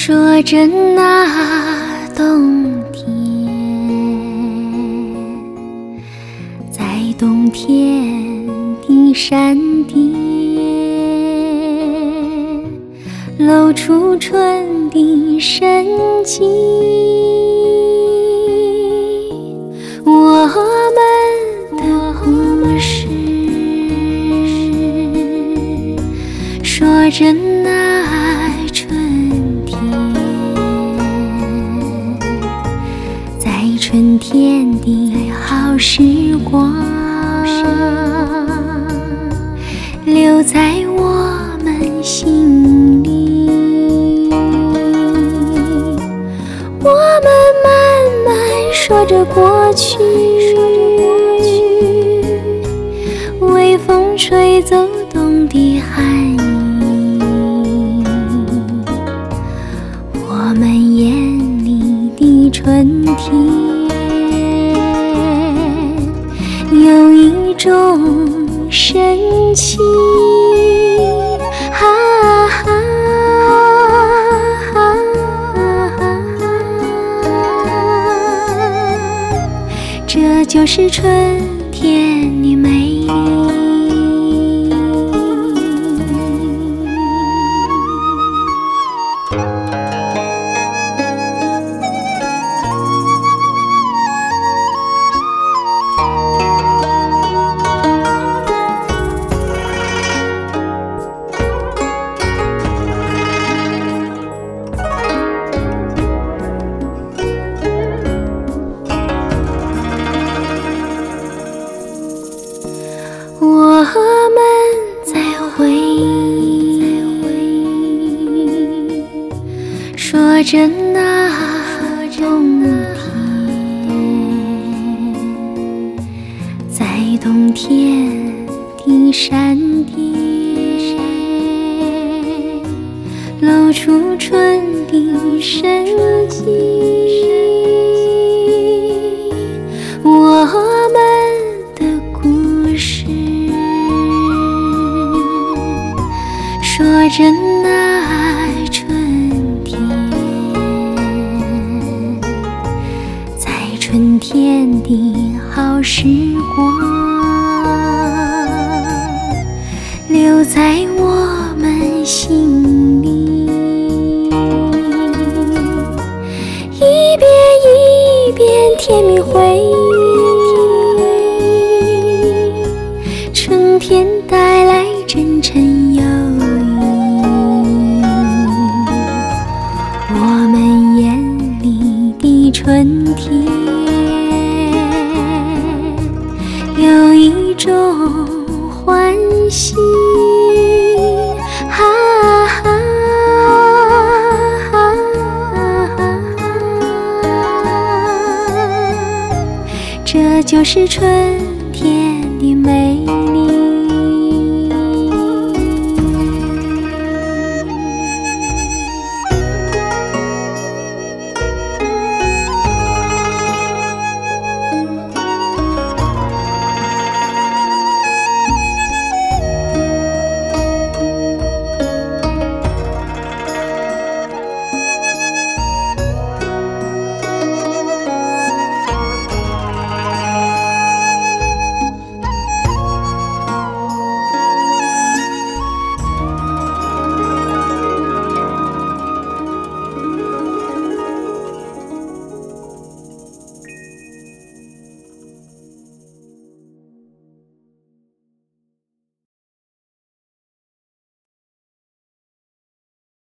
说着那冬天，在冬天的山巅，露出春的生机。我们的故事，说着那春天，在春天的好时光，留在我们心里。我们慢慢说着过去，微风吹走冬的寒意，我们眼里的春天有一种神奇，哈哈哈哈，这就是春天的美丽。我们在回忆，说着那冬天，在冬天的山巅，露出春的生机。我们的故事，说着那春天，在春天的好时光，留在我们心里。一遍一遍甜蜜回忆，春天带来真诚友谊。我们眼里的春天有一种欢喜，哈哈哈哈，这就是春